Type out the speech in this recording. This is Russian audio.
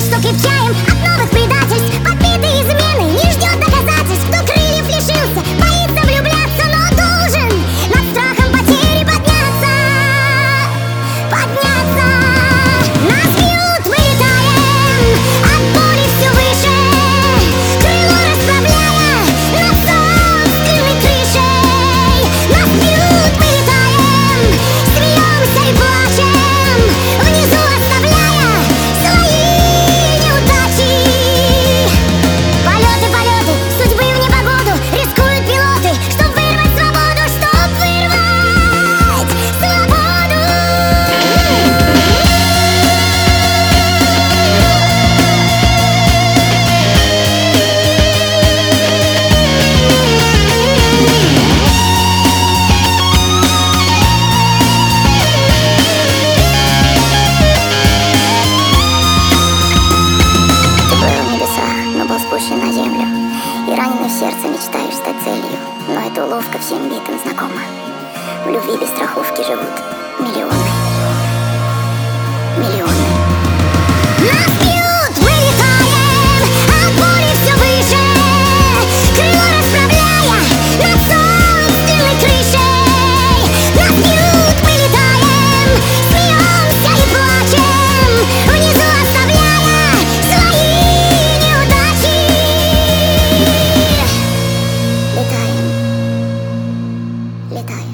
что крепчаем от новых предательств. Победы измены не ждет доказательств. Кто крыльев лишился, боится влюбляться, но должен над страхом потери подняться. Подняться. Нас бьют, мы летаем от боли все выше, крыло расправляя над собственной крышей. Нас бьют, мы летаем, смеемся и плачем, внизу оставляя свои неудачи. Полеты, полеты, судьбы в непогоду, рискуют пилоты, чтоб вырвать свободу, чтоб вырвать свободу. Ты плыл в небесах, но был спущен на землю, и раненый в сердце мечтаешь стать целью. Но эта уловка всем битым знакома. В любви без страховки живут миллионы. Миллионы. Нас бьют, мы летаем от боли все выше, крыло расправляя над собственной крышей. Нас бьют, мы летаем, смеемся и плачем, внизу оставляя свои неудачи. Летаем, летаем.